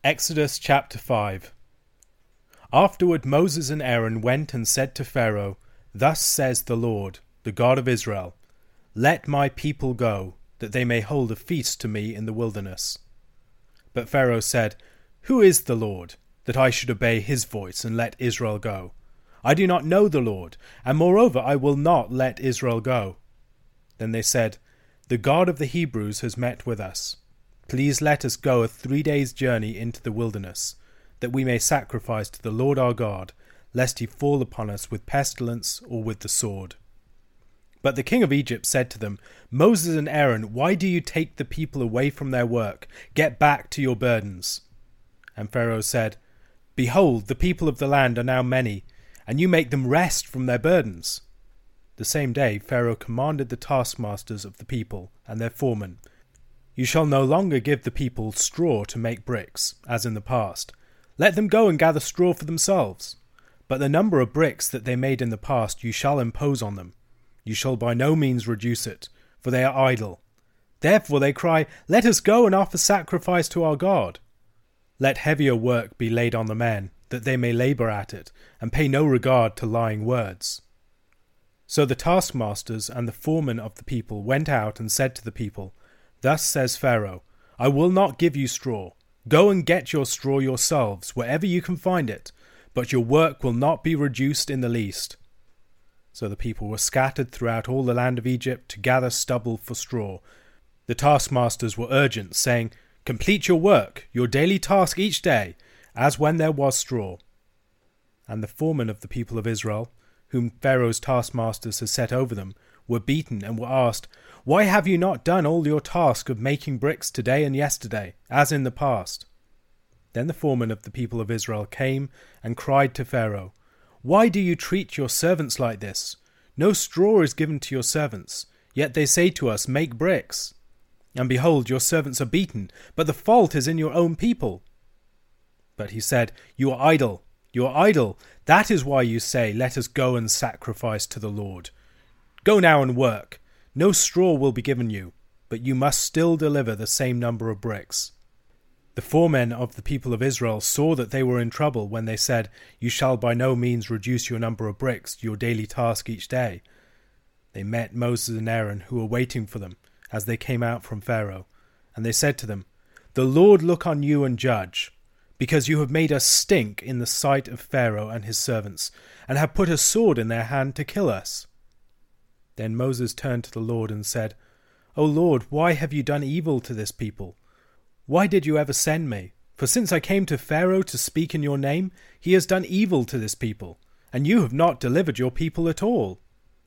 Exodus chapter 5. Afterward Moses and Aaron went and said to Pharaoh, Thus says the Lord, the God of Israel, Let my people go, that they may hold a feast to me in the wilderness. But Pharaoh said, Who is the Lord, that I should obey his voice and let Israel go? I do not know the Lord, and moreover I will not let Israel go. Then they said, The God of the Hebrews has met with us. Please let us go a 3 days' journey into the wilderness, that we may sacrifice to the Lord our God, lest he fall upon us with pestilence or with the sword. But the king of Egypt said to them, Moses and Aaron, why do you take the people away from their work? Get back to your burdens. And Pharaoh said, Behold, the people of the land are now many, and you make them rest from their burdens. The same day Pharaoh commanded the taskmasters of the people and their foremen, You shall no longer give the people straw to make bricks, as in the past. Let them go and gather straw for themselves. But the number of bricks that they made in the past you shall impose on them. You shall by no means reduce it, for they are idle. Therefore they cry, Let us go and offer sacrifice to our God. Let heavier work be laid on the men, that they may labour at it, and pay no regard to lying words. So the taskmasters and the foremen of the people went out and said to the people, Thus says Pharaoh, I will not give you straw. Go and get your straw yourselves, wherever you can find it, but your work will not be reduced in the least. So the people were scattered throughout all the land of Egypt to gather stubble for straw. The taskmasters were urgent, saying, Complete your work, your daily task each day, as when there was straw. And the foremen of the people of Israel, whom Pharaoh's taskmasters had set over them, were beaten and were asked, Why have you not done all your task of making bricks today and yesterday, as in the past? Then the foreman of the people of Israel came and cried to Pharaoh, Why do you treat your servants like this? No straw is given to your servants, yet they say to us, Make bricks. And behold, your servants are beaten, but the fault is in your own people. But he said, You are idle, you are idle. That is why you say, Let us go and sacrifice to the Lord. Go now and work. No straw will be given you, but you must still deliver the same number of bricks. The foremen of the people of Israel saw that they were in trouble when they said, You shall by no means reduce your number of bricks to your daily task each day. They met Moses and Aaron, who were waiting for them, as they came out from Pharaoh, and they said to them, The Lord look on you and judge, because you have made us stink in the sight of Pharaoh and his servants, and have put a sword in their hand to kill us. Then Moses turned to the Lord and said, O Lord, why have you done evil to this people? Why did you ever send me? For since I came to Pharaoh to speak in your name, he has done evil to this people, and you have not delivered your people at all.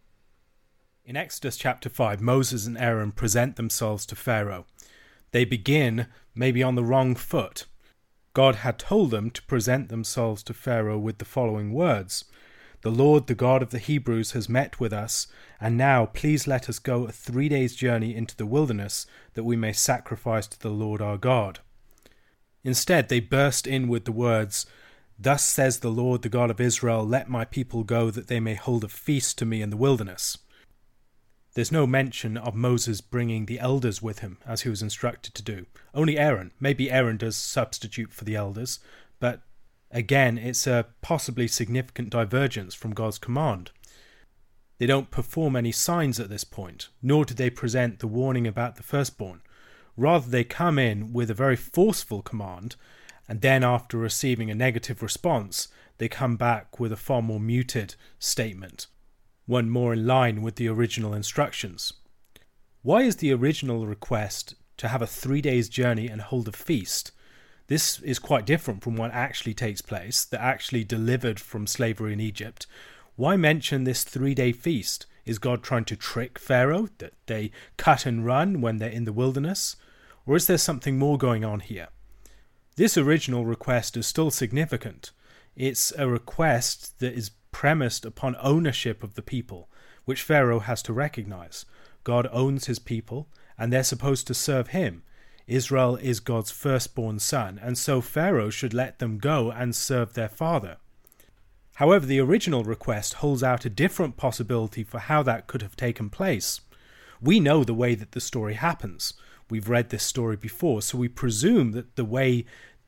In Exodus chapter 5, Moses and Aaron present themselves to Pharaoh. They begin maybe on the wrong foot. God had told them to present themselves to Pharaoh with the following words, The Lord, the God of the Hebrews, has met with us, and now please let us go a 3 days' journey into the wilderness, that we may sacrifice to the Lord our God. Instead, they burst in with the words, Thus says the Lord, the God of Israel, Let my people go, that they may hold a feast to me in the wilderness. There's no mention of Moses bringing the elders with him, as he was instructed to do. Only Aaron. Maybe Aaron does substitute for the elders, but again, it's a possibly significant divergence from God's command. They don't perform any signs at this point, nor do they present the warning about the firstborn. Rather, they come in with a very forceful command, and then after receiving a negative response, they come back with a far more muted statement, one more in line with the original instructions. Why is the original request to have a 3 days journey and hold a feast? This is quite different from what actually takes place, that actually delivered from slavery in Egypt. Why mention this 3-day feast? Is God trying to trick Pharaoh, that they cut and run when they're in the wilderness? Or is there something more going on here? This original request is still significant. It's a request that is premised upon ownership of the people, which Pharaoh has to recognize. God owns his people, and they're supposed to serve him. Israel is God's firstborn son, and so Pharaoh should let them go and serve their father. However, the original request holds out a different possibility for how that could have taken place. We know the way that the story happens. We've read this story before, so we presume that the way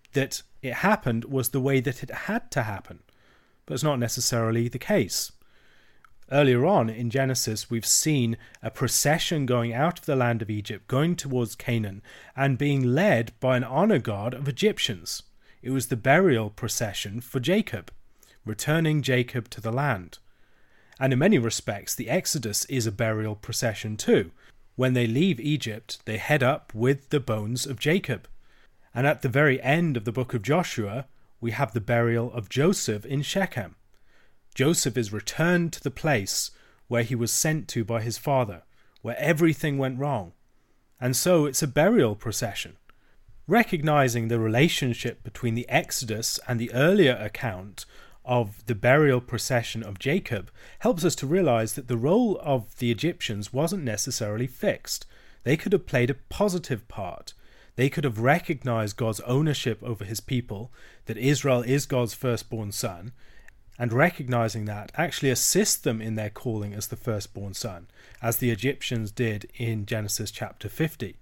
that it happened was the way that it had to happen. But it's not necessarily the case. Earlier on in Genesis, we've seen a procession going out of the land of Egypt, going towards Canaan, and being led by an honor guard of Egyptians. It was the burial procession for Jacob, returning Jacob to the land. And in many respects, the Exodus is a burial procession too. When they leave Egypt, they head up with the bones of Jacob. And at the very end of the book of Joshua, we have the burial of Joseph in Shechem. Joseph is returned to the place where he was sent to by his father, where everything went wrong. And so it's a burial procession. Recognizing the relationship between the Exodus and the earlier account of the burial procession of Jacob helps us to realize that the role of the Egyptians wasn't necessarily fixed. They could have played a positive part. They could have recognized God's ownership over his people, that Israel is God's firstborn son, and recognizing that actually assist them in their calling as the firstborn son, as the Egyptians did in Genesis chapter 50.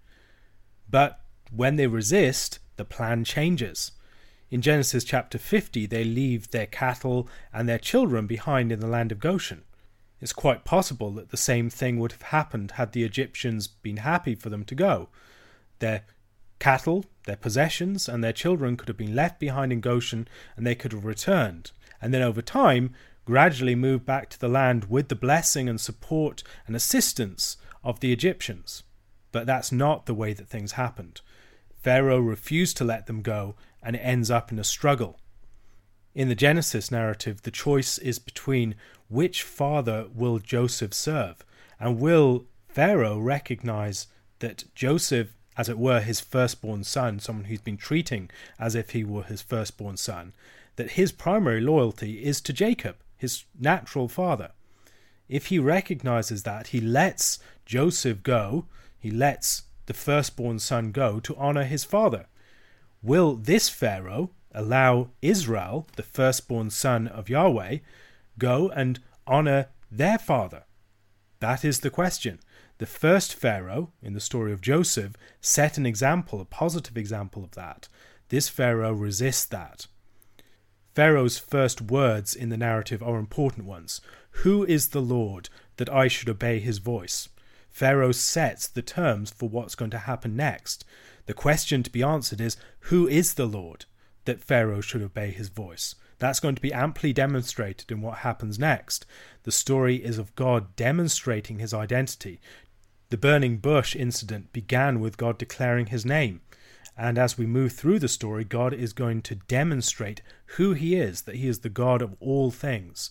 But when they resist, the plan changes. In Genesis chapter 50, they leave their cattle and their children behind in the land of Goshen. It's quite possible that the same thing would have happened had the Egyptians been happy for them to go. Their cattle, their possessions, and their children could have been left behind in Goshen, and they could have returned, and then over time gradually moved back to the land with the blessing and support and assistance of the Egyptians. But that's not the way that things happened. Pharaoh refused to let them go, and it ends up in a struggle. In the Genesis narrative, the choice is between which father will Joseph serve, and will Pharaoh recognize that Joseph, as it were, his firstborn son, someone who's been treating as if he were his firstborn son, that his primary loyalty is to Jacob, his natural father. If he recognizes that, he lets Joseph go, he lets the firstborn son go to honor his father. Will this Pharaoh allow Israel, the firstborn son of Yahweh, go and honor their father? That is the question. The first Pharaoh, in the story of Joseph, set an example, a positive example of that. This Pharaoh resists that. Pharaoh's first words in the narrative are important ones. Who is the Lord that I should obey his voice? Pharaoh sets the terms for what's going to happen next. The question to be answered is, who is the Lord that Pharaoh should obey his voice? That's going to be amply demonstrated in what happens next. The story is of God demonstrating his identity. The burning bush incident began with God declaring his name. And as we move through the story, God is going to demonstrate who he is, that he is the God of all things.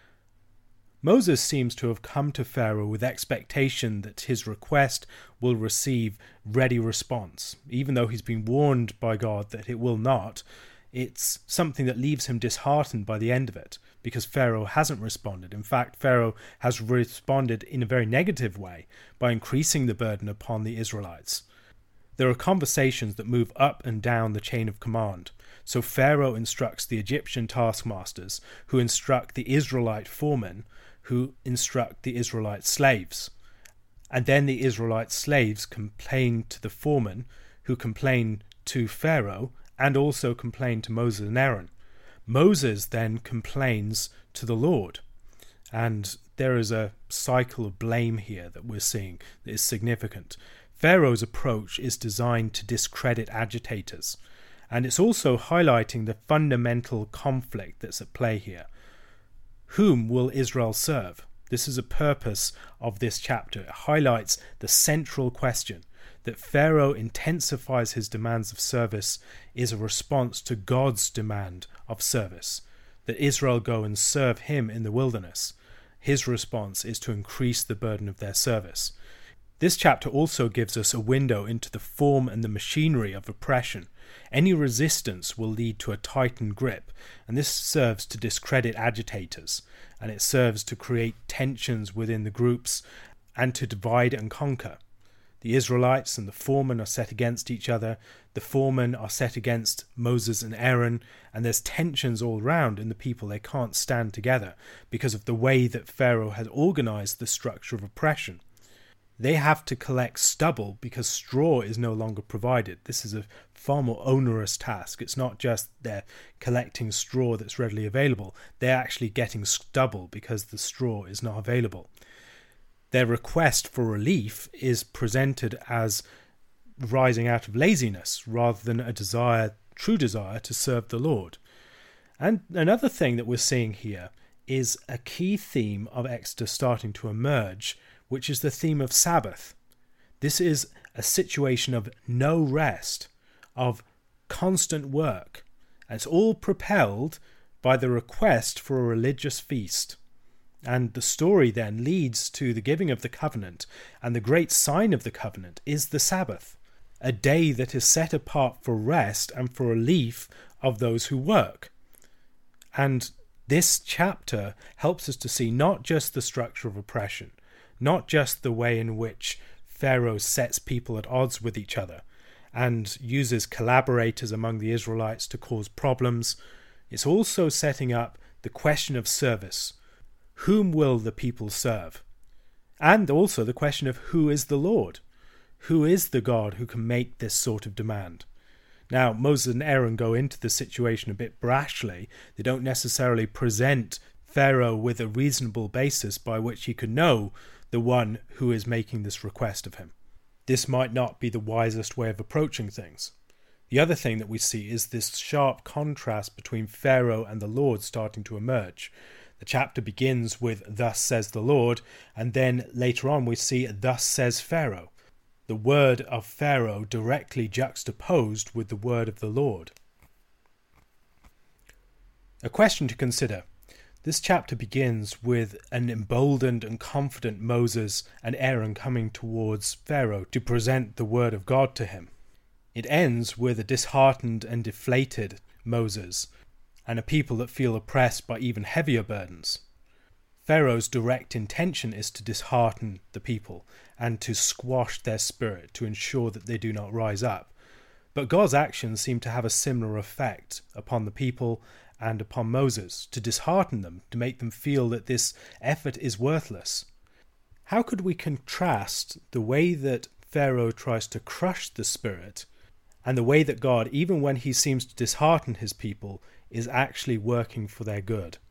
Moses seems to have come to Pharaoh with expectation that his request will receive ready response. Even though he's been warned by God that it will not, it's something that leaves him disheartened by the end of it, because Pharaoh hasn't responded. In fact, Pharaoh has responded in a very negative way by increasing the burden upon the Israelites. There are conversations that move up and down the chain of command. So Pharaoh instructs the Egyptian taskmasters, who instruct the Israelite foremen, who instruct the Israelite slaves. And then the Israelite slaves complain to the foreman, who complain to Pharaoh, and also complain to Moses and Aaron. Moses then complains to the Lord. And there is a cycle of blame here that we're seeing that is significant. Pharaoh's approach is designed to discredit agitators, and it's also highlighting the fundamental conflict that's at play here. Whom will Israel serve? This is a purpose of this chapter. It highlights the central question, that Pharaoh intensifies his demands of service is a response to God's demand of service, that Israel go and serve him in the wilderness. His response is to increase the burden of their service. This chapter also gives us a window into the form and the machinery of oppression. Any resistance will lead to a tightened grip, and this serves to discredit agitators, and it serves to create tensions within the groups and to divide and conquer. The Israelites and the foremen are set against each other, the foremen are set against Moses and Aaron, and there's tensions all round in the people. They can't stand together because of the way that Pharaoh has organized the structure of oppression. they have to collect stubble because straw is no longer provided. This is a far more onerous task. It's not just they're collecting straw that's readily available. They're actually getting stubble because the straw is not available. Their request for relief is presented as rising out of laziness rather than a true desire to serve the Lord. And another thing that we're seeing here is a key theme of Exodus starting to emerge, which is the theme of Sabbath. This is a situation of no rest, of constant work. And it's all propelled by the request for a religious feast. And the story then leads to the giving of the covenant, and the great sign of the covenant is the Sabbath, a day that is set apart for rest and for relief of those who work. And this chapter helps us to see not just the structure of oppression, not just the way in which Pharaoh sets people at odds with each other and uses collaborators among the Israelites to cause problems. It's also setting up the question of service. Whom will the people serve? And also the question of who is the Lord? Who is the God who can make this sort of demand? Now, Moses and Aaron go into the situation a bit brashly. They don't necessarily present Pharaoh with a reasonable basis by which he could know the one who is making this request of him. This might not be the wisest way of approaching things. The other thing that we see is this sharp contrast between Pharaoh and the Lord starting to emerge. The chapter begins with, "Thus says the Lord," and then later on we see, "Thus says Pharaoh." The word of Pharaoh directly juxtaposed with the word of the Lord. A question to consider. This chapter begins with an emboldened and confident Moses and Aaron coming towards Pharaoh to present the word of God to him. It ends with a disheartened and deflated Moses and a people that feel oppressed by even heavier burdens. Pharaoh's direct intention is to dishearten the people and to squash their spirit to ensure that they do not rise up. But God's actions seem to have a similar effect upon the people and upon Moses, to dishearten them, to make them feel that this effort is worthless. How could we contrast the way that Pharaoh tries to crush the spirit and the way that God, even when he seems to dishearten his people, is actually working for their good?